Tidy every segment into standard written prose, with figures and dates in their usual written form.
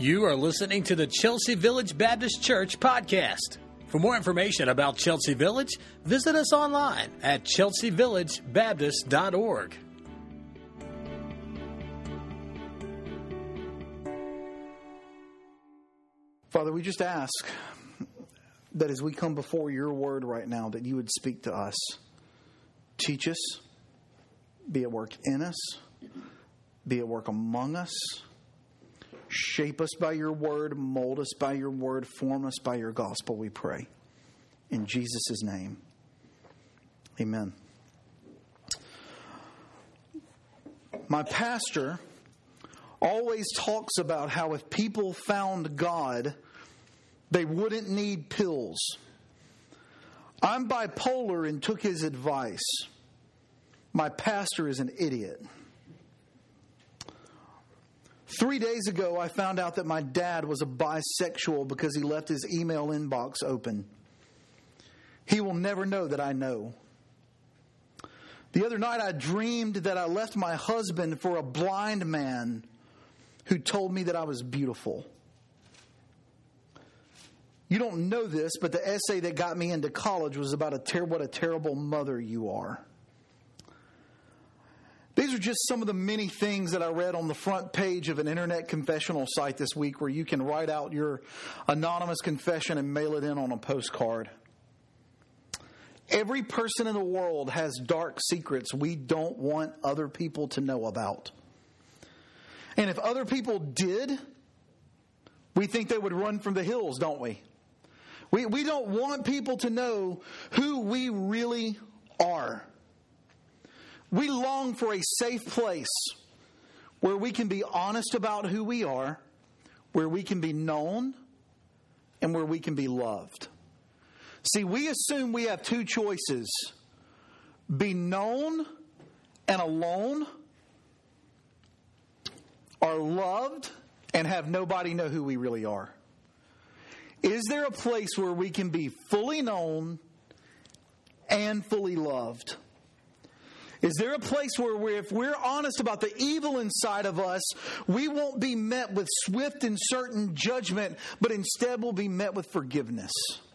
You are listening to the Chelsea Village Baptist Church podcast. For more information about Chelsea Village, visit us online at chelseavillagebaptist.org. Father, we just ask that as we come before your word right now, that you would speak to us. Teach us, be at work in us, be at work among us. Shape us by your word, mold us by your word, form us by your gospel, we pray. In Jesus' name, amen. My pastor always talks about how if people found God, they wouldn't need pills. I'm bipolar and took his advice. My pastor is an idiot. 3 days ago, I found out that my dad was a bisexual because he left his email inbox open. He will never know that I know. The other night, I dreamed that I left my husband for a blind man who told me that I was beautiful. You don't know this, but the essay that got me into college was about what a terrible mother you are. These are just some of the many things that I read on the front page of an internet confessional site this week where you can write out your anonymous confession and mail it in on a postcard. Every person in the world has dark secrets we don't want other people to know about. And if other people did, we think they would run from the hills, don't we? We don't want people to know who we really are. We long for a safe place where we can be honest about who we are, where we can be known, and where we can be loved. See, we assume we have two choices: be known and alone, or loved and have nobody know who we really are. Is there a place where we can be fully known and fully loved? Is there a place where if we're honest about the evil inside of us, we won't be met with swift and certain judgment, but instead we'll be met with forgiveness?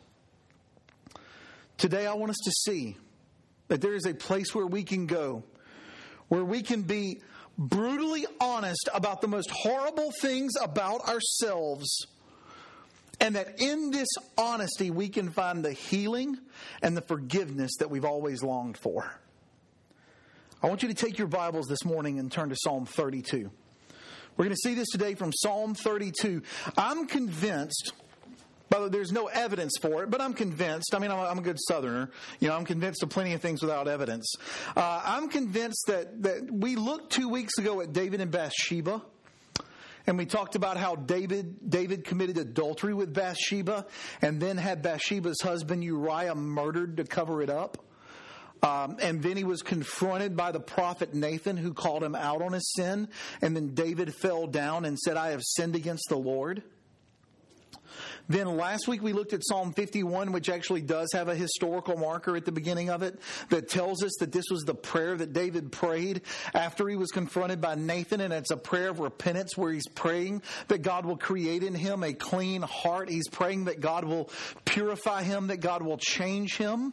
Today I want us to see that there is a place where we can go, where we can be brutally honest about the most horrible things about ourselves, and that in this honesty we can find the healing and the forgiveness that we've always longed for. I want you to take your Bibles this morning and turn to Psalm 32. We're going to see this today from Psalm 32. I'm convinced, but there's no evidence for it, but I'm convinced. I mean, I'm a good Southerner. I'm convinced of plenty of things without evidence. I'm convinced that we looked 2 weeks ago at David and Bathsheba, and we talked about how David committed adultery with Bathsheba and then had Bathsheba's husband Uriah murdered to cover it up. And then he was confronted by the prophet Nathan, who called him out on his sin. And then David fell down and said, I have sinned against the Lord. Then last week we looked at Psalm 51, which actually does have a historical marker at the beginning of it that tells us that this was the prayer that David prayed after he was confronted by Nathan. And it's a prayer of repentance where he's praying that God will create in him a clean heart. He's praying that God will purify him, that God will change him.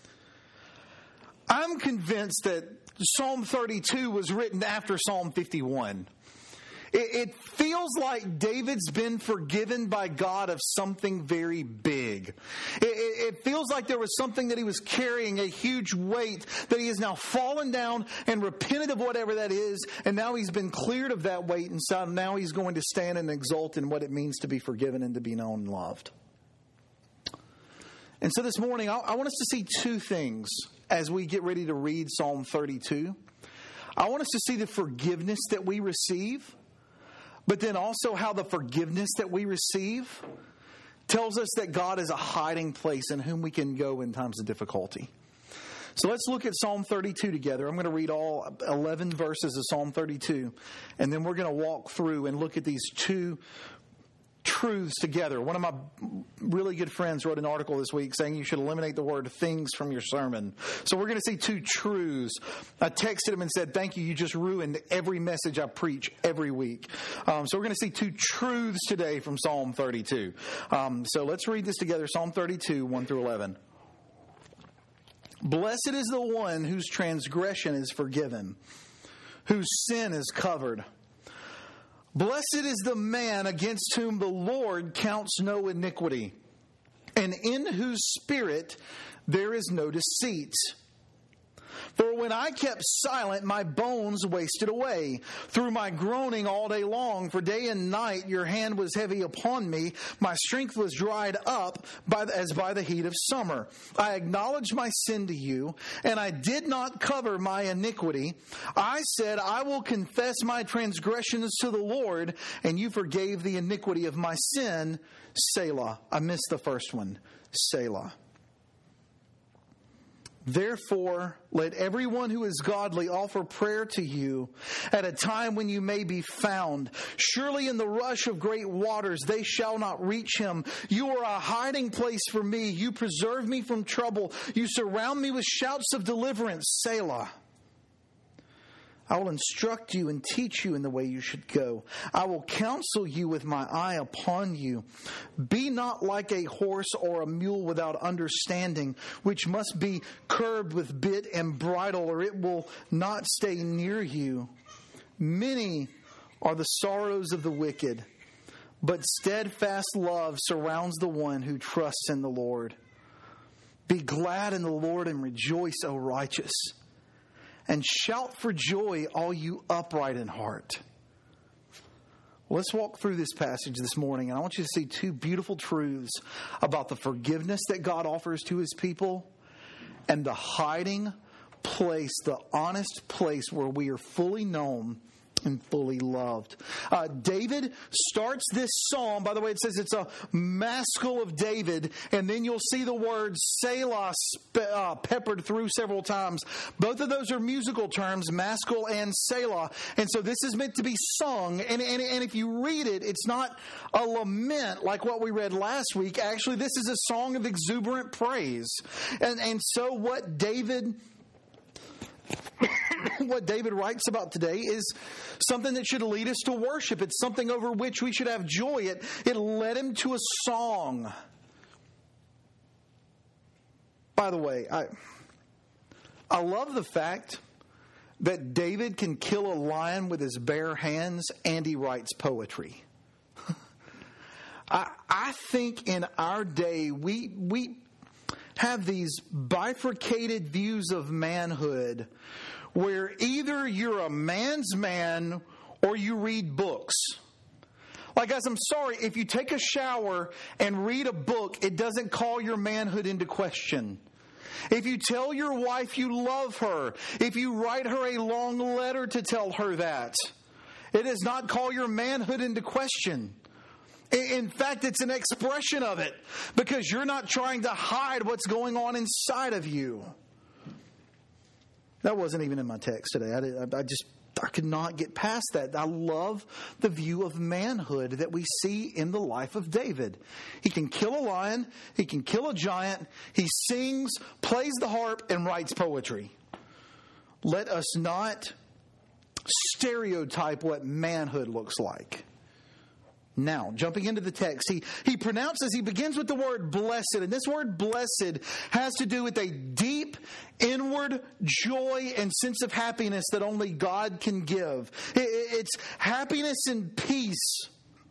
I'm convinced that Psalm 32 was written after Psalm 51. It feels like David's been forgiven by God of something very big. It feels like there was something that he was carrying, a huge weight, that he has now fallen down and repented of whatever that is, and now he's been cleared of that weight, and so now he's going to stand and exult in what it means to be forgiven and to be known and loved. And so this morning, I want us to see two things as we get ready to read Psalm 32. I want us to see the forgiveness that we receive, but then also how the forgiveness that we receive tells us that God is a hiding place in whom we can go in times of difficulty. So let's look at Psalm 32 together. I'm going to read all 11 verses of Psalm 32, and then we're going to walk through and look at these two truths together. One of my really good friends wrote an article this week saying you should eliminate the word things from your sermon. So we're going to see two truths. I texted him and said, thank you. You just ruined every message I preach every week. So we're going to see two truths today from Psalm 32. So let's read this together. Psalm 32, 1 through 11. Blessed is the one whose transgression is forgiven, whose sin is covered. Blessed is the man against whom the Lord counts no iniquity, and in whose spirit there is no deceit. For when I kept silent, my bones wasted away through my groaning all day long. For day and night your hand was heavy upon me. My strength was dried up as by the heat of summer. I acknowledged my sin to you, and I did not cover my iniquity. I said, I will confess my transgressions to the Lord, and you forgave the iniquity of my sin. Selah. I missed the first one. Selah. Therefore, let everyone who is godly offer prayer to you at a time when you may be found. Surely in the rush of great waters they shall not reach him. You are a hiding place for me. You preserve me from trouble. You surround me with shouts of deliverance. Selah. I will instruct you and teach you in the way you should go. I will counsel you with my eye upon you. Be not like a horse or a mule without understanding, which must be curbed with bit and bridle, or it will not stay near you. Many are the sorrows of the wicked, but steadfast love surrounds the one who trusts in the Lord. Be glad in the Lord and rejoice, O righteous. And shout for joy, all you upright in heart. Let's walk through this passage this morning, and I want you to see two beautiful truths about the forgiveness that God offers to his people and the hiding place, the honest place where we are fully known and fully loved. David starts this psalm. By the way, it says it's a maskil of David, and then you'll see the word Selah peppered through several times. Both of those are musical terms, maskil and Selah, and so this is meant to be sung. And if you read it, it's not a lament like what we read last week. Actually, this is a song of exuberant praise. And so what David writes about today is something that should lead us to worship. It's something over which we should have joy. It led him to a song. By the way, I love the fact that David can kill a lion with his bare hands and he writes poetry. I think in our day we have these bifurcated views of manhood where either you're a man's man or you read books. Like, guys, I'm sorry, if you take a shower and read a book, it doesn't call your manhood into question. If you tell your wife you love her, if you write her a long letter to tell her that, it does not call your manhood into question. In fact, it's an expression of it because you're not trying to hide what's going on inside of you. That wasn't even in my text today. I could not get past that. I love the view of manhood that we see in the life of David. He can kill a lion. He can kill a giant. He sings, plays the harp, and writes poetry. Let us not stereotype what manhood looks like. Now, jumping into the text, he pronounces, he begins with the word blessed. And this word blessed has to do with a deep inward joy and sense of happiness that only God can give. It's happiness and peace.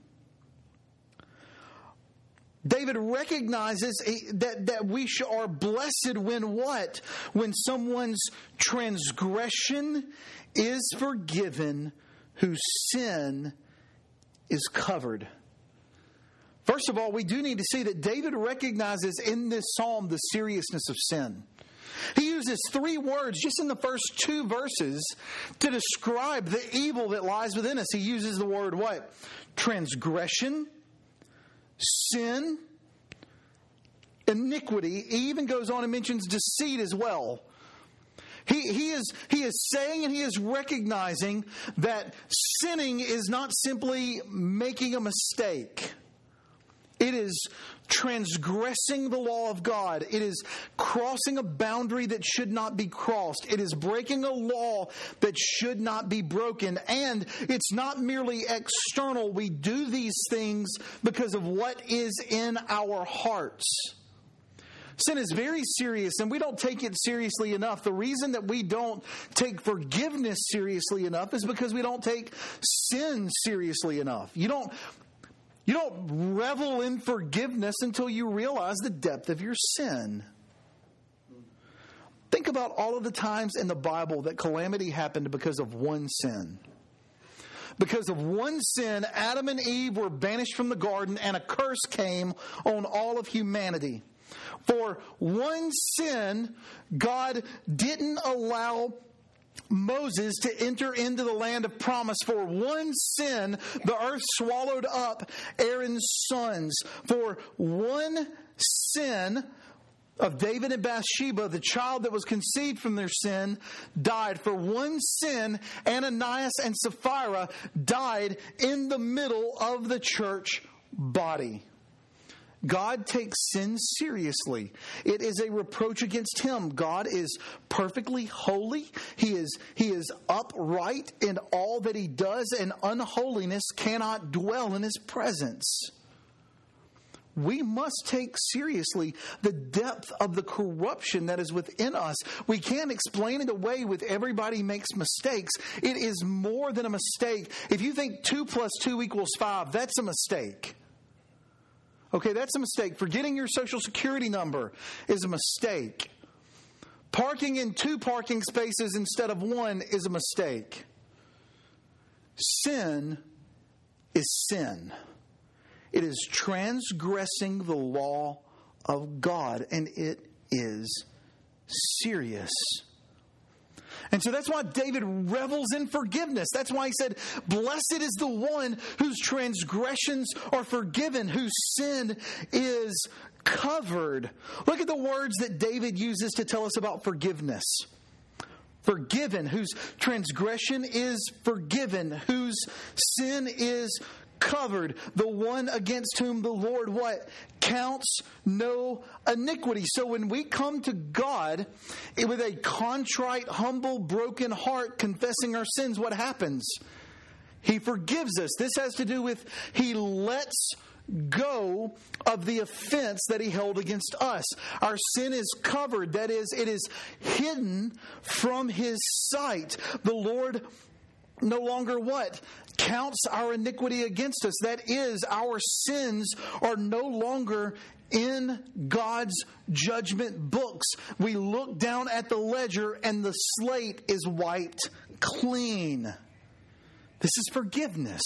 David recognizes that we are blessed when what? When someone's transgression is forgiven, whose sin is covered. First of all, we do need to see that David recognizes in this psalm the seriousness of sin. He uses 3 words just in the first 2 verses to describe the evil that lies within us. He uses the word what? Transgression, sin, iniquity. He even goes on and mentions deceit as well. He is saying and he is recognizing that sinning is not simply making a mistake. It is transgressing the law of God. It is crossing a boundary that should not be crossed. It is breaking a law that should not be broken. And it's not merely external. We do these things because of what is in our hearts. Sin is very serious, and we don't take it seriously enough. The reason that we don't take forgiveness seriously enough is because we don't take sin seriously enough. You don't revel in forgiveness until you realize the depth of your sin. Think about all of the times in the Bible that calamity happened because of one sin. Because of one sin, Adam and Eve were banished from the garden, and a curse came on all of humanity. For one sin, God didn't allow Moses to enter into the land of promise. For one sin, the earth swallowed up Aaron's sons. For one sin of David and Bathsheba, the child that was conceived from their sin died. For one sin, Ananias and Sapphira died in the middle of the church body. God takes sin seriously. It is a reproach against Him. God is perfectly holy. He is upright in all that He does, and unholiness cannot dwell in His presence. We must take seriously the depth of the corruption that is within us. We can't explain it away with everybody makes mistakes. It is more than a mistake. If you think 2 + 2 = 5, that's a mistake. Okay, that's a mistake. Forgetting your Social Security number is a mistake. Parking in 2 parking spaces instead of 1 is a mistake. Sin is sin. It is transgressing the law of God, and it is serious. And so that's why David revels in forgiveness. That's why he said, "Blessed is the one whose transgressions are forgiven, whose sin is covered." Look at the words that David uses to tell us about forgiveness. Forgiven, whose transgression is forgiven, whose sin is covered, the one against whom the Lord what? Counts no iniquity. So when we come to God with a contrite, humble, broken heart, confessing our sins, what happens? He forgives us. This has to do with He lets go of the offense that He held against us. Our sin is covered. That is, it is hidden from His sight. The Lord no longer what? Counts our iniquity against us. That is, our sins are no longer in God's judgment books. We look down at the ledger and the slate is wiped clean. This is forgiveness.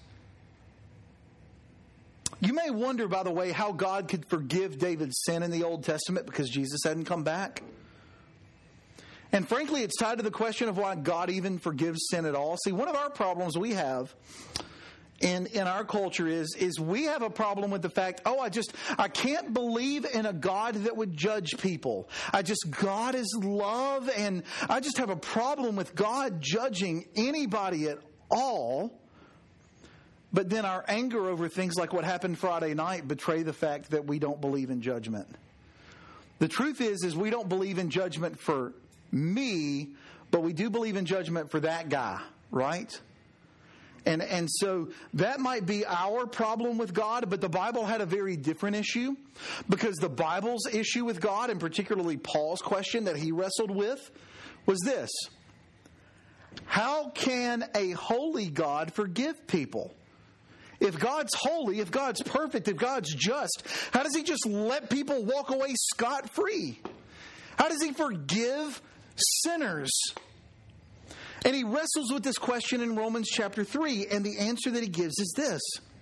You may wonder, by the way, how God could forgive David's sin in the Old Testament because Jesus hadn't come back. And frankly, it's tied to the question of why God even forgives sin at all. See, one of our problems we have in our culture is we have a problem with the fact, I can't believe in a God that would judge people. God is love, and I just have a problem with God judging anybody at all. But then our anger over things like what happened Friday night betray the fact that we don't believe in judgment. The truth is we don't believe in judgment for me, but we do believe in judgment for that guy, right? And so that might be our problem with God, but the Bible had a very different issue, because the Bible's issue with God, and particularly Paul's question that he wrestled with, was this: how can a holy God forgive people? If God's holy, if God's perfect, if God's just, how does He just let people walk away scot-free? How does He forgive sinners? And he wrestles with this question in Romans chapter 3, and the answer that he gives is this.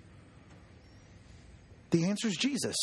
The answer is Jesus.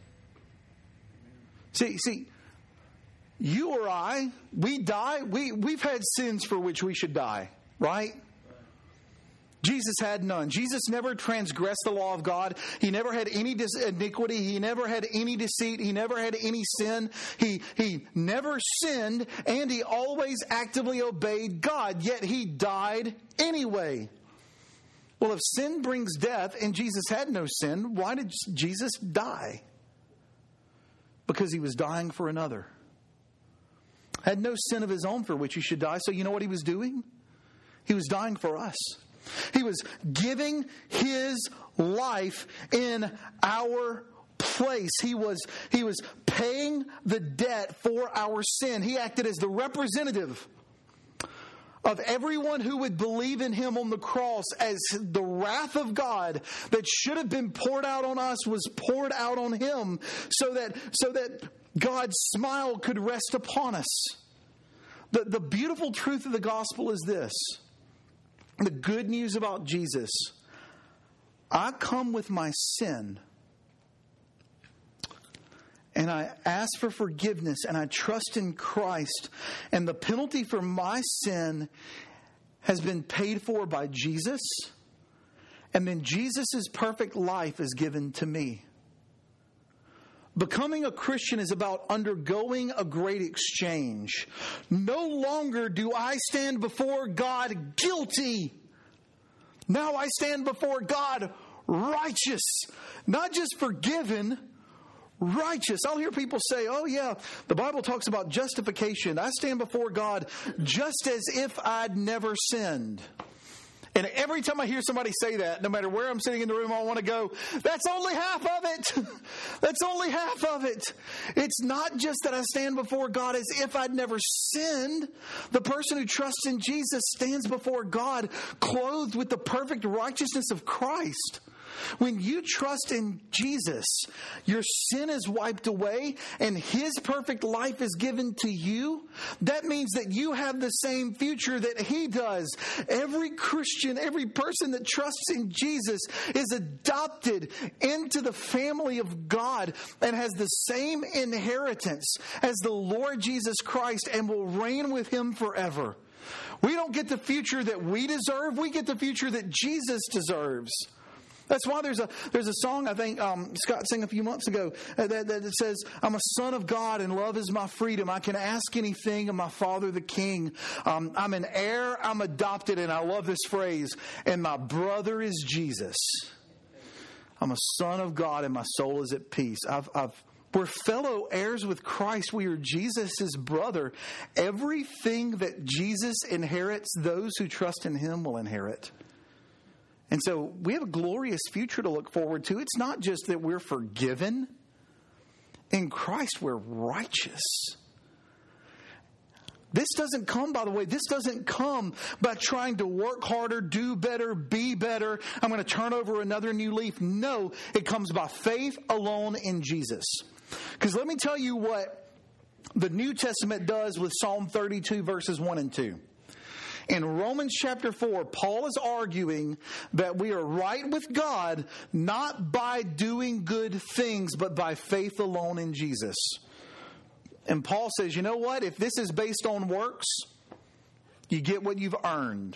See, you or I, we die. We've had sins for which we should die, right? Jesus had none. Jesus never transgressed the law of God. He never had any iniquity. He never had any deceit. He never had any sin. He never sinned, and he always actively obeyed God, yet he died anyway. Well, if sin brings death and Jesus had no sin, why did Jesus die? Because he was dying for another. Had no sin of his own for which he should die. So you know what he was doing? He was dying for us. He was giving his life in our place. He was paying the debt for our sin. He acted as the representative of everyone who would believe in him on the cross, as the wrath of God that should have been poured out on us was poured out on him, so that God's smile could rest upon us. The beautiful truth of the gospel is this. The good news about Jesus. I come with my sin, and I ask for forgiveness, and I trust in Christ. And the penalty for my sin has been paid for by Jesus. And then Jesus' perfect life is given to me. Becoming a Christian is about undergoing a great exchange. No longer do I stand before God guilty. Now I stand before God righteous. Not just forgiven, righteous. I'll hear people say, oh yeah, the Bible talks about justification. I stand before God just as if I'd never sinned. And every time I hear somebody say that, no matter where I'm sitting in the room, I want to go, that's only half of it. That's only half of it. It's not just that I stand before God as if I'd never sinned. The person who trusts in Jesus stands before God clothed with the perfect righteousness of Christ. When you trust in Jesus, your sin is wiped away and his perfect life is given to you. That means that you have the same future that he does. Every Christian, every person that trusts in Jesus is adopted into the family of God and has the same inheritance as the Lord Jesus Christ and will reign with him forever. We don't get the future that we deserve. We get the future that Jesus deserves. That's why there's a song I think Scott sang a few months ago that says, I'm a son of God and love is my freedom. I can ask anything of my Father the King. I'm an heir, I'm adopted, and I love this phrase, and my brother is Jesus. I'm a son of God and my soul is at peace. We're fellow heirs with Christ. We are Jesus' brother. Everything that Jesus inherits, those who trust in him will inherit. And so we have a glorious future to look forward to. It's not just that we're forgiven. In Christ, we're righteous. This doesn't come, by the way, by trying to work harder, do better, be better. I'm going to turn over another new leaf. No, it comes by faith alone in Jesus. Because let me tell you what the New Testament does with Psalm 32, verses 1 and 2. In Romans chapter 4, Paul is arguing that we are right with God not by doing good things, but by faith alone in Jesus. And Paul says, you know what? If this is based on works, you get what you've earned.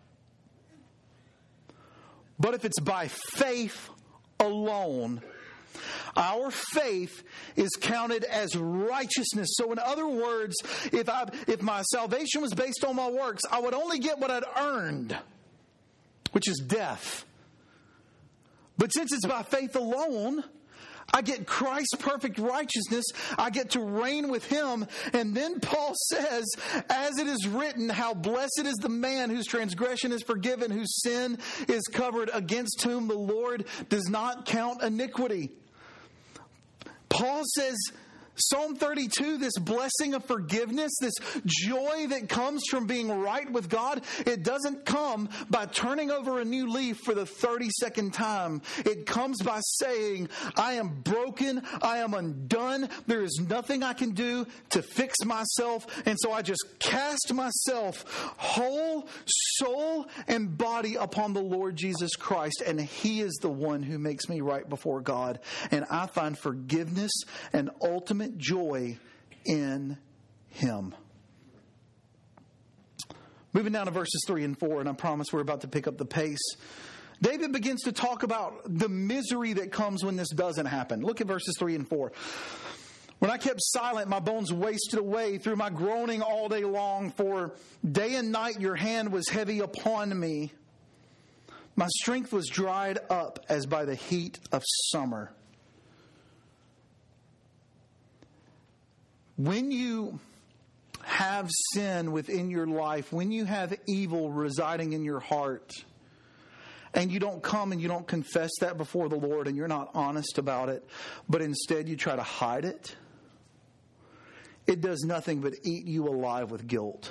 But if it's by faith alone, our faith is counted as righteousness. So in other words, if my salvation was based on my works, I would only get what I'd earned, which is death. But since it's by faith alone, I get Christ's perfect righteousness. I get to reign with him. And then Paul says, as it is written, how blessed is the man whose transgression is forgiven, whose sin is covered, against whom the Lord does not count iniquity. Paul says, Psalm 32, this blessing of forgiveness, this joy that comes from being right with God, it doesn't come by turning over a new leaf for the 32nd time. It comes by saying, I am broken, I am undone, there is nothing I can do to fix myself, and so I just cast myself whole, soul, and body upon the Lord Jesus Christ, and he is the one who makes me right before God, and I find forgiveness and ultimate joy in him. Moving down to verses 3 and 4, and I promise we're about to pick up the pace. David begins to talk about the misery that comes when this doesn't happen. Look at verses 3 and 4. When I kept silent, my bones wasted away through my groaning all day long, for day and night your hand was heavy upon me. My strength was dried up as by the heat of summer. When you have sin within your life, when you have evil residing in your heart, and you don't come and you don't confess that before the Lord, and you're not honest about it, but instead you try to hide it, it does nothing but eat you alive with guilt.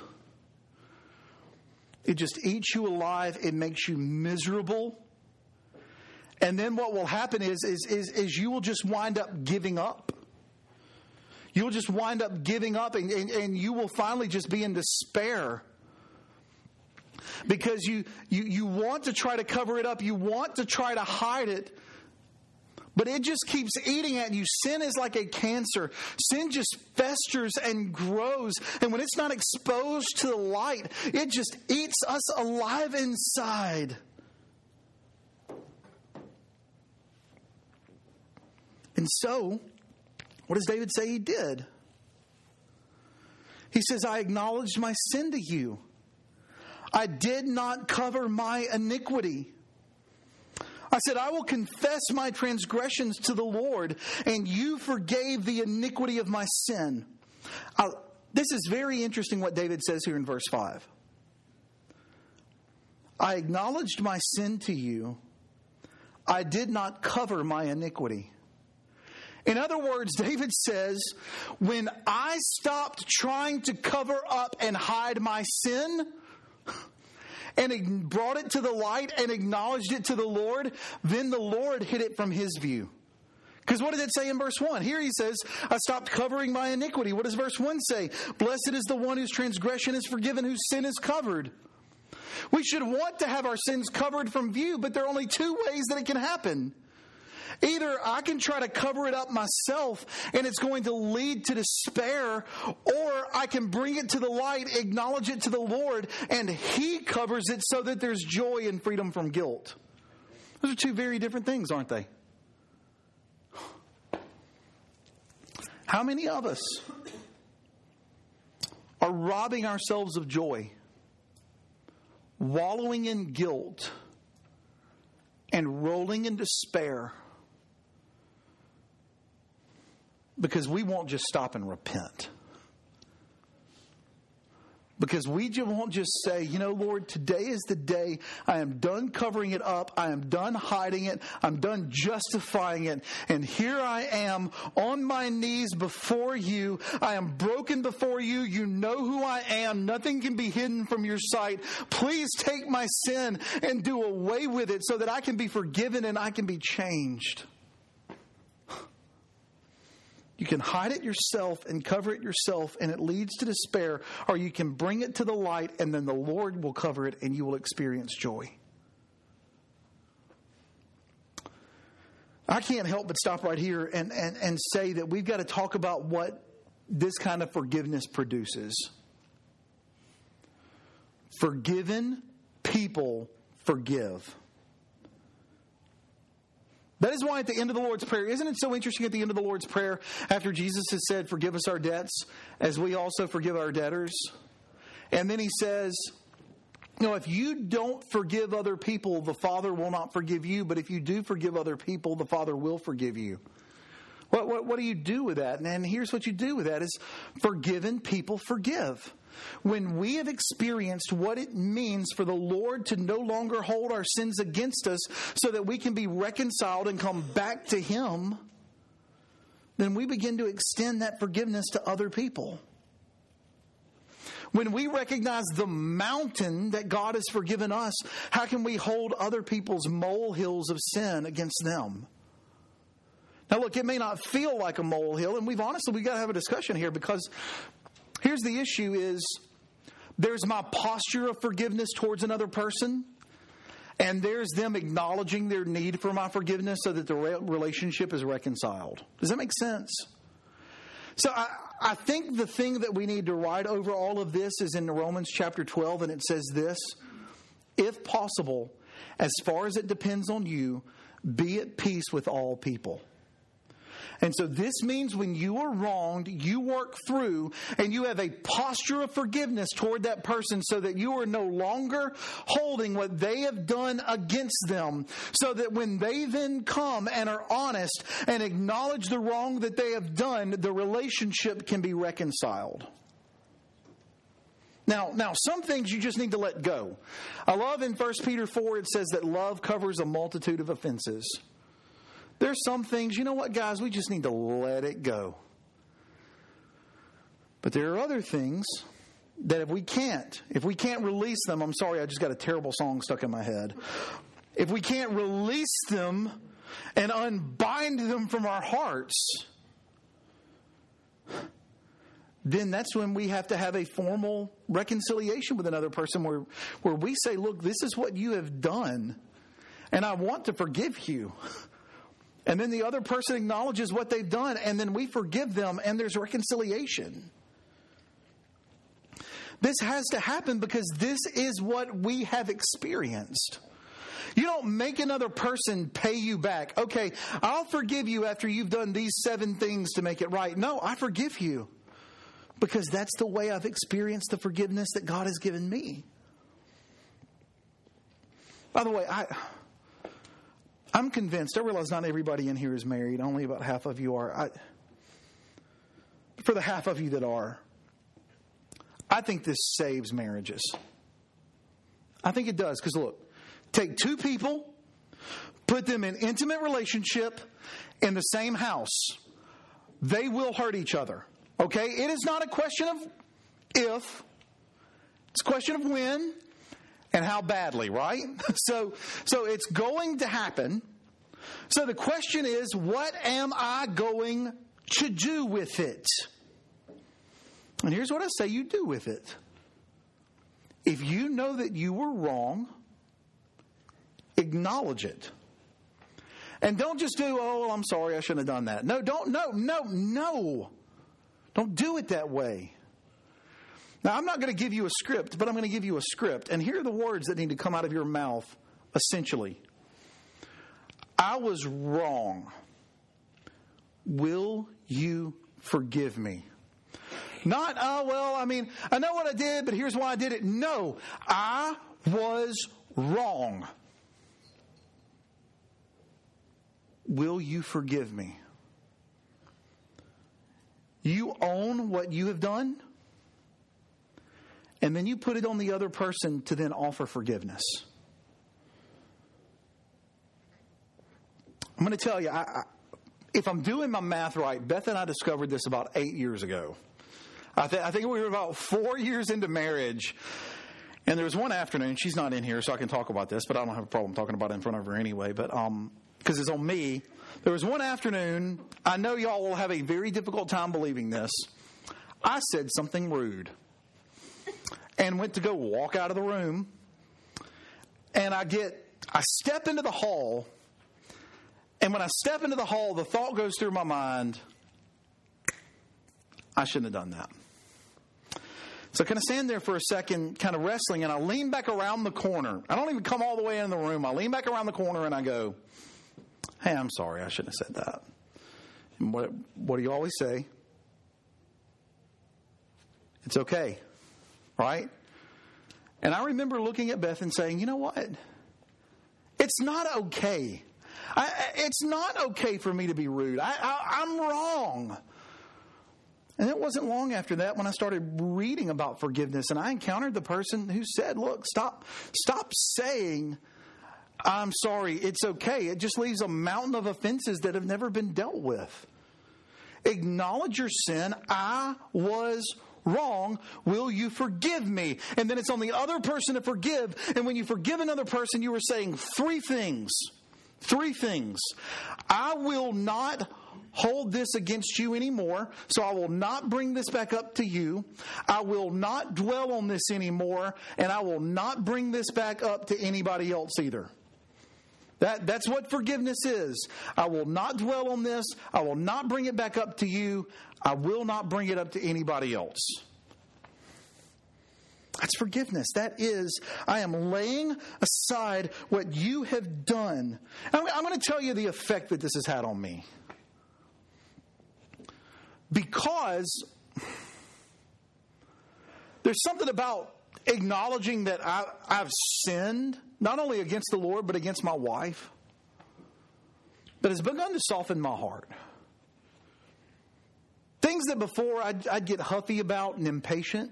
It just eats you alive. It makes you miserable. And then what will happen is you will just wind up giving up. You'll just wind up giving up, and you will finally just be in despair. Because you want to try to cover it up. You want to try to hide it. But it just keeps eating at you. Sin is like a cancer. Sin just festers and grows. And when it's not exposed to the light, it just eats us alive inside. And so, what does David say he did? He says, I acknowledged my sin to you. I did not cover my iniquity. I said, I will confess my transgressions to the Lord, and you forgave the iniquity of my sin. This is very interesting what David says here in verse 5. I acknowledged my sin to you. I did not cover my iniquity. In other words, David says, when I stopped trying to cover up and hide my sin, and brought it to the light and acknowledged it to the Lord, then the Lord hid it from his view. Because what did it say in verse 1? Here he says, I stopped covering my iniquity. What does verse 1 say? Blessed is the one whose transgression is forgiven, whose sin is covered. We should want to have our sins covered from view, but there are only two ways that it can happen. Either I can try to cover it up myself and it's going to lead to despair, or I can bring it to the light, acknowledge it to the Lord, and He covers it so that there's joy and freedom from guilt. Those are two very different things, aren't they? How many of us are robbing ourselves of joy, wallowing in guilt, and rolling in despair because we won't just stop and repent? Because we won't just say, you know, Lord, today is the day. I am done covering it up. I am done hiding it. I'm done justifying it. And here I am on my knees before you. I am broken before you. You know who I am. Nothing can be hidden from your sight. Please take my sin and do away with it so that I can be forgiven and I can be changed. You can hide it yourself and cover it yourself, and it leads to despair, or you can bring it to the light, and then the Lord will cover it, and you will experience joy. I can't help but stop right here and say that we've got to talk about what this kind of forgiveness produces. Forgiven people forgive. That is why at the end of the Lord's Prayer, isn't it so interesting at the end of the Lord's Prayer, after Jesus has said, forgive us our debts, as we also forgive our debtors? And then he says, you know, if you don't forgive other people, the Father will not forgive you. But if you do forgive other people, the Father will forgive you. What do you do with that? And here's what you do with that is forgiven people forgive. When we have experienced what it means for the Lord to no longer hold our sins against us so that we can be reconciled and come back to Him, then we begin to extend that forgiveness to other people. When we recognize the mountain that God has forgiven us, how can we hold other people's molehills of sin against them? Now look, it may not feel like a molehill, and we've got to have a discussion here, because here's the issue is there's my posture of forgiveness towards another person, and there's them acknowledging their need for my forgiveness so that the relationship is reconciled. Does that make sense? So I think the thing that we need to write over all of this is in Romans chapter 12, and it says this: if possible, as far as it depends on you, be at peace with all people. And so this means when you are wronged, you work through and you have a posture of forgiveness toward that person so that you are no longer holding what they have done against them. So that when they then come and are honest and acknowledge the wrong that they have done, the relationship can be reconciled. Now, some things you just need to let go. I love in 1 Peter 4, it says that love covers a multitude of offenses. There's some things, you know what, guys, we just need to let it go. But there are other things that if we can't release them, I'm sorry, I just got a terrible song stuck in my head. If we can't release them and unbind them from our hearts, then that's when we have to have a formal reconciliation with another person where we say, look, this is what you have done, and I want to forgive you. And then the other person acknowledges what they've done, and then we forgive them, and there's reconciliation. This has to happen because this is what we have experienced. You don't make another person pay you back. Okay, I'll forgive you after you've done these 7 things to make it right. No, I forgive you because that's the way I've experienced the forgiveness that God has given me. By the way, I'm convinced, I realize not everybody in here is married. Only about half of you are. For the half of you that are, I think this saves marriages. I think it does. Because look, take 2 people, put them in intimate relationship in the same house. They will hurt each other. Okay? It is not a question of if. It's a question of when. And how badly, right? So it's going to happen. So the question is, what am I going to do with it? And here's what I say you do with it. If you know that you were wrong, acknowledge it. And don't just do, oh, well, I'm sorry, I shouldn't have done that. No, don't, no. Don't do it that way. Now, I'm not going to give you a script, but I'm going to give you a script. And here are the words that need to come out of your mouth, essentially. I was wrong. Will you forgive me? Not, oh, well, I mean, I know what I did, but here's why I did it. No, I was wrong. Will you forgive me? You own what you have done. And then you put it on the other person to then offer forgiveness. I'm going to tell you, if I'm doing my math right, Beth and I discovered this about 8 years ago. I think we were about 4 years into marriage. And there was one afternoon, she's not in here, so I can talk about this, but I don't have a problem talking about it in front of her anyway. But because it's on me. There was one afternoon, I know y'all will have a very difficult time believing this. I said something rude. And went to go walk out of the room. And I step into the hall. And when I step into the hall, the thought goes through my mind, I shouldn't have done that. So I kind of stand there for a second, kind of wrestling, and I lean back around the corner. I don't even come all the way in the room. I lean back around the corner and I go, hey, I'm sorry, I shouldn't have said that. And what do you always say? It's okay. Right? And I remember looking at Beth and saying, you know what? It's not okay. It's not okay for me to be rude. I'm wrong. And it wasn't long after that when I started reading about forgiveness and I encountered the person who said, look, stop saying, I'm sorry, it's okay. It just leaves a mountain of offenses that have never been dealt with. Acknowledge your sin. I was wrong. Will you forgive me? And then it's on the other person to forgive. And when you forgive another person, you are saying 3 things. 3 things. I will not hold this against you anymore, so I will not bring this back up to you. I will not dwell on this anymore, and I will not bring this back up to anybody else either. That's what forgiveness is. I will not dwell on this. I will not bring it back up to you. I will not bring it up to anybody else. That's forgiveness. That is, I am laying aside what you have done. I'm going to tell you the effect that this has had on me. Because there's something about acknowledging that I've sinned, not only against the Lord, but against my wife, that has begun to soften my heart. Things that before I'd get huffy about and impatient,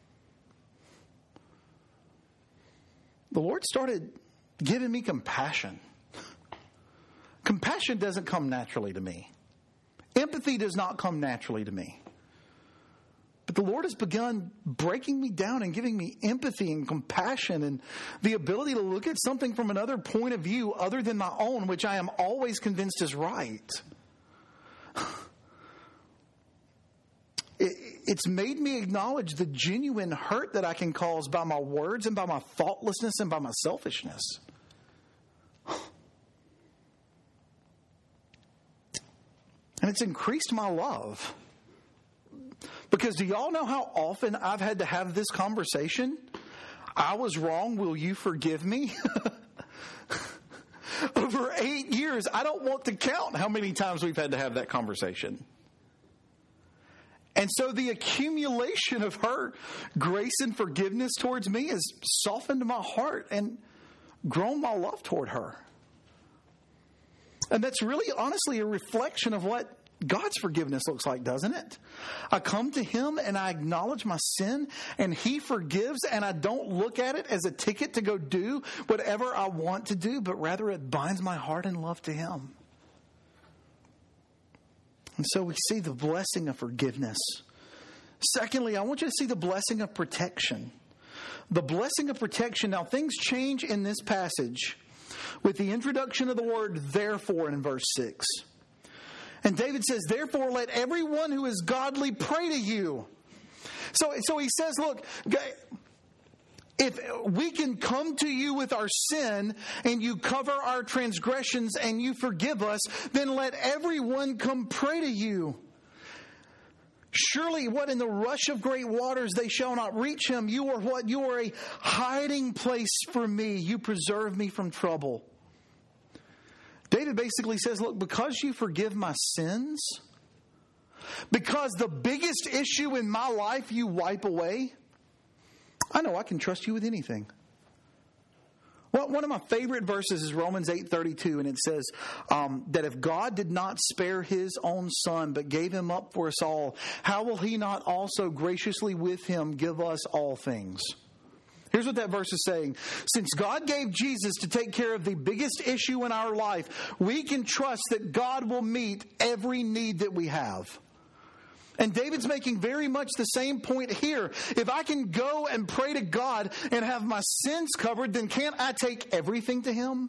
the Lord started giving me compassion. Compassion doesn't come naturally to me. Empathy does not come naturally to me. But the Lord has begun breaking me down and giving me empathy and compassion and the ability to look at something from another point of view other than my own, which I am always convinced is right. It's made me acknowledge the genuine hurt that I can cause by my words and by my thoughtlessness and by my selfishness. And it's increased my love. Because do y'all know how often I've had to have this conversation? I was wrong. Will you forgive me? Over 8 years, I don't want to count how many times we've had to have that conversation. And so the accumulation of her grace and forgiveness towards me has softened my heart and grown my love toward her. And that's really honestly a reflection of what God's forgiveness looks like, doesn't it? I come to Him and I acknowledge my sin and He forgives, and I don't look at it as a ticket to go do whatever I want to do, but rather it binds my heart in love to Him. And so we see the blessing of forgiveness. Secondly, I want you to see the blessing of protection. The blessing of protection. Now, things change in this passage with the introduction of the word therefore in verse 6. And David says, therefore, let everyone who is godly pray to you. So he says, look, if we can come to you with our sin and you cover our transgressions and you forgive us, then let everyone come pray to you. Surely what in the rush of great waters they shall not reach him. You are what? You are a hiding place for me. You preserve me from trouble. David basically says, look, because you forgive my sins, because the biggest issue in my life you wipe away, I know I can trust you with anything. Well, one of my favorite verses is Romans 8:32, and it says that if God did not spare His own Son, but gave Him up for us all, how will He not also graciously with Him give us all things? Here's what that verse is saying. Since God gave Jesus to take care of the biggest issue in our life, we can trust that God will meet every need that we have. And David's making very much the same point here. If I can go and pray to God and have my sins covered, then can't I take everything to Him?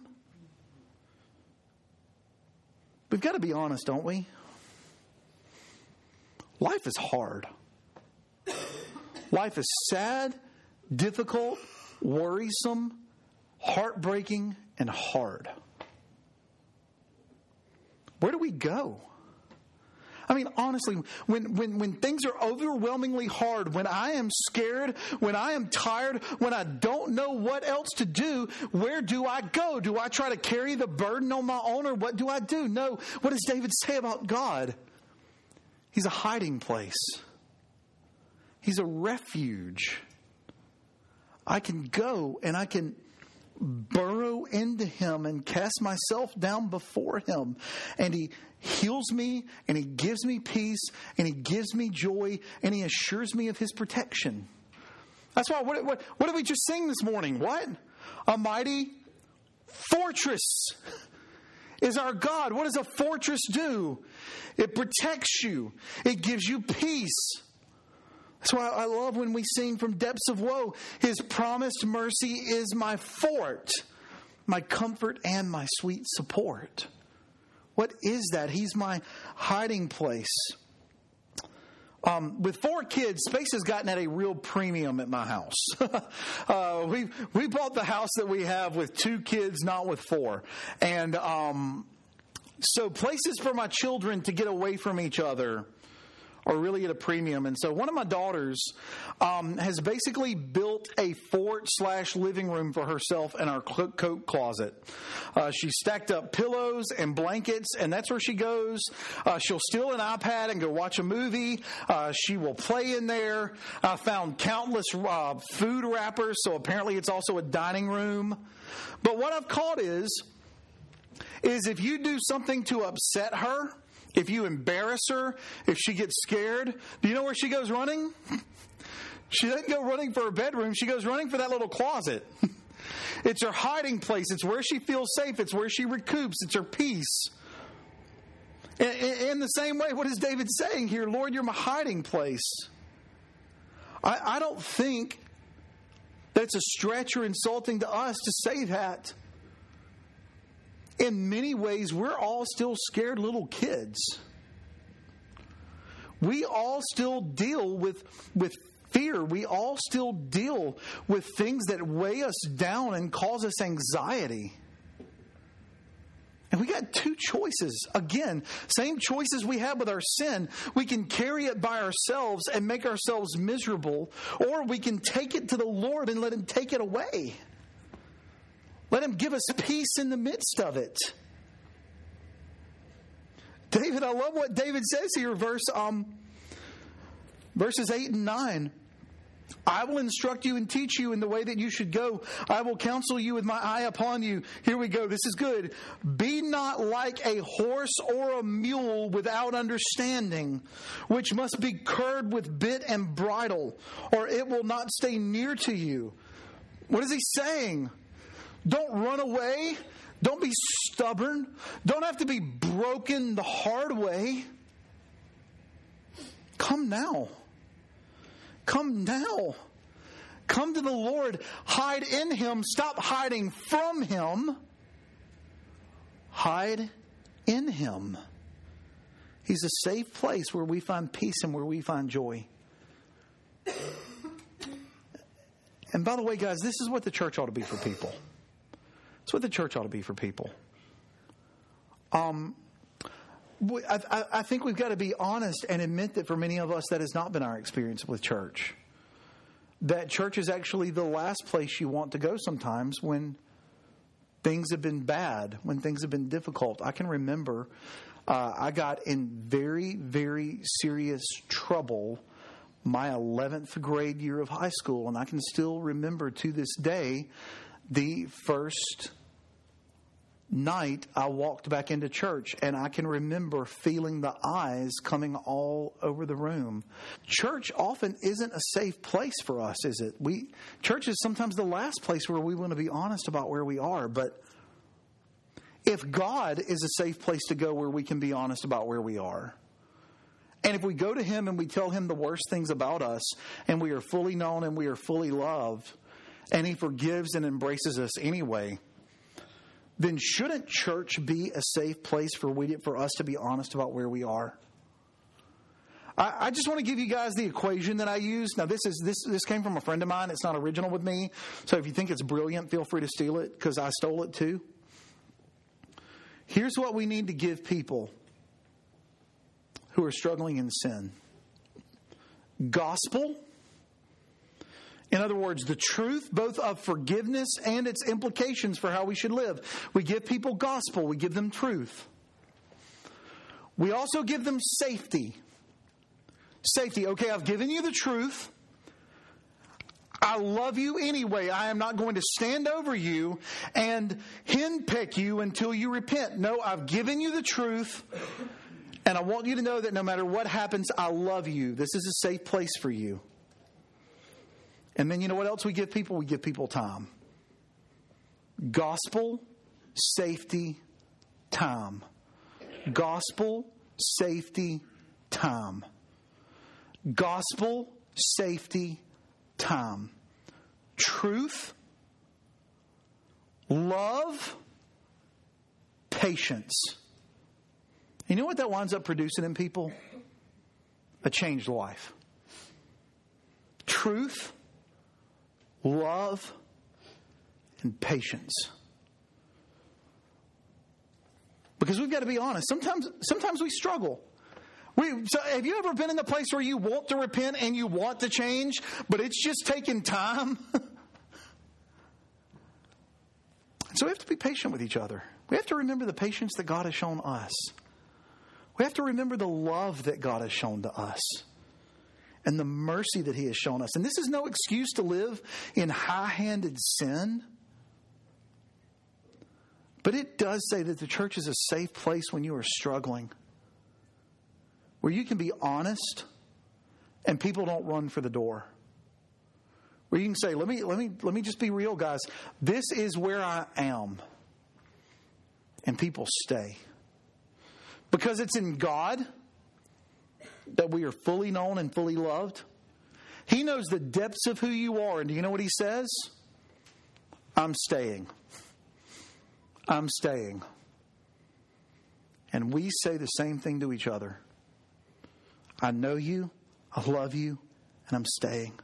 We've got to be honest, don't we? Life is hard. Life is sad, difficult, worrisome, heartbreaking, and hard. Where do we go? I mean, honestly, when things are overwhelmingly hard, when I am scared, when I am tired, when I don't know what else to do, where do I go? Do I try to carry the burden on my own, or what do I do? No. What does David say about God? He's a hiding place. He's a refuge. I can go and I can burrow into Him and cast myself down before Him. And He heals me, and He gives me peace, and He gives me joy, and He assures me of His protection. That's why, what did we just sing this morning? What? A mighty fortress is our God. What does a fortress do? It protects you. It gives you peace. That's why I love when we sing from depths of woe, His promised mercy is my fort, my comfort and my sweet support. What is that? He's my hiding place. With 4 kids, space has gotten at a real premium at my house. We bought the house that we have with 2 kids, not with 4. And so places for my children to get away from each other are really at a premium. And so one of my daughters has basically built a fort/living room for herself in our coat closet. She stacked up pillows and blankets, and that's where she goes. She'll steal an iPad and go watch a movie. She will play in there. I found countless food wrappers, so apparently it's also a dining room. But what I've caught is if you do something to upset her, if you embarrass her, if she gets scared, do you know where she goes running? She doesn't go running for her bedroom. She goes running for that little closet. It's her hiding place. It's where she feels safe. It's where she recoups. It's her peace. In the same way, what is David saying here? Lord, you're my hiding place. I don't think that it's a stretch or insulting to us to say that. In many ways, we're all still scared little kids. We all still deal with fear. We all still deal with things that weigh us down and cause us anxiety. And we got two choices. Again, same choices we have with our sin. We can carry it by ourselves and make ourselves miserable, or we can take it to the Lord and let Him take it away. Let Him give us peace in the midst of it. David, I love what David says here, verses 8 and 9. I will instruct you and teach you in the way that you should go. I will counsel you with my eye upon you. Here we go. This is good. Be not like a horse or a mule without understanding, which must be curbed with bit and bridle, or it will not stay near to you. What is he saying? Don't run away. Don't be stubborn. Don't have to be broken the hard way. Come now. Come now. Come to the Lord. Hide in Him. Stop hiding from Him. Hide in Him. He's a safe place where we find peace and where we find joy. And by the way, guys, this is what the church ought to be for people. It's what the church ought to be for people. I think we've got to be honest and admit that for many of us, that has not been our experience with church. That church is actually the last place you want to go sometimes when things have been bad, when things have been difficult. I can remember I got in very, very serious trouble my 11th grade year of high school, and I can still remember to this day the first night I walked back into church, and I can remember feeling the eyes coming all over the room. Church often isn't a safe place for us, is it? Church is sometimes the last place where we want to be honest about where we are, but if God is a safe place to go where we can be honest about where we are, and if we go to Him and we tell Him the worst things about us, and we are fully known and we are fully loved, and He forgives and embraces us anyway, then shouldn't church be a safe place for us to be honest about where we are? I just want to give you guys the equation that I use. Now, this came from a friend of mine. It's not original with me. So if you think it's brilliant, feel free to steal it, because I stole it too. Here's what we need to give people who are struggling in sin. Gospel. In other words, the truth, both of forgiveness and its implications for how we should live. We give people gospel. We give them truth. We also give them safety. Safety. Okay, I've given you the truth. I love you anyway. I am not going to stand over you and henpeck you until you repent. No, I've given you the truth, and I want you to know that no matter what happens, I love you. This is a safe place for you. And then you know what else we give people? We give people time. Gospel, safety, time. Gospel, safety, time. Gospel, safety, time. Truth, love, patience. You know what that winds up producing in people? A changed life. Truth, love, and patience. Because we've got to be honest. Sometimes we struggle. So have you ever been in the place where you want to repent and you want to change, but it's just taking time? So we have to be patient with each other. We have to remember the patience that God has shown us. We have to remember the love that God has shown to us and the mercy that He has shown us. And this is no excuse to live in high-handed sin. But it does say that the church is a safe place when you are struggling, where you can be honest and people don't run for the door. Where you can say, let me just be real, guys. This is where I am. And people stay. Because it's in God that we are fully known and fully loved. He knows the depths of who you are. And do you know what He says? I'm staying. I'm staying. And we say the same thing to each other. I know you, I love you, and I'm staying.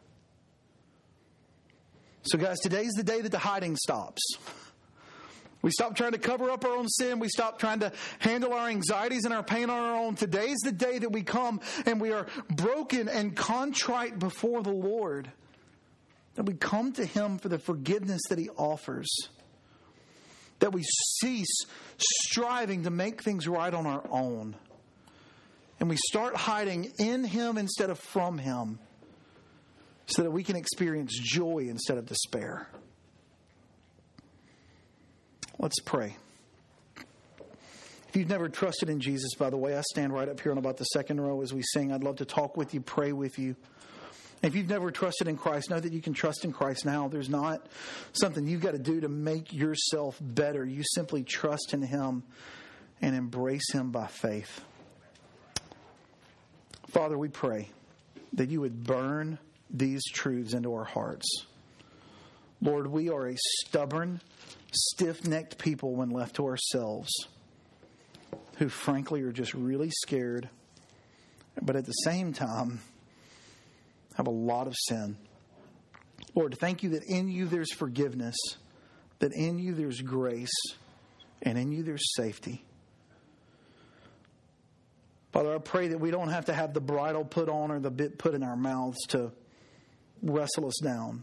So guys, today's the day that the hiding stops. We stop trying to cover up our own sin. We stop trying to handle our anxieties and our pain on our own. Today's the day that we come and we are broken and contrite before the Lord. That we come to Him for the forgiveness that He offers. That we cease striving to make things right on our own. And we start hiding in Him instead of from Him. So that we can experience joy instead of despair. Let's pray. If you've never trusted in Jesus, by the way, I stand right up here on about the second row as we sing. I'd love to talk with you, pray with you. If you've never trusted in Christ, know that you can trust in Christ now. There's not something you've got to do to make yourself better. You simply trust in Him and embrace Him by faith. Father, we pray that you would burn these truths into our hearts. Lord, we are a stubborn, stiff-necked people when left to ourselves, who frankly are just really scared, but at the same time have a lot of sin. Lord, thank you that in you there's forgiveness, that in you there's grace, and in you there's safety. Father, I pray that we don't have to have the bridle put on or the bit put in our mouths to wrestle us down.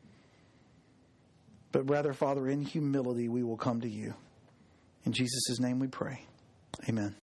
But rather, Father, in humility we will come to you. In Jesus' name we pray. Amen.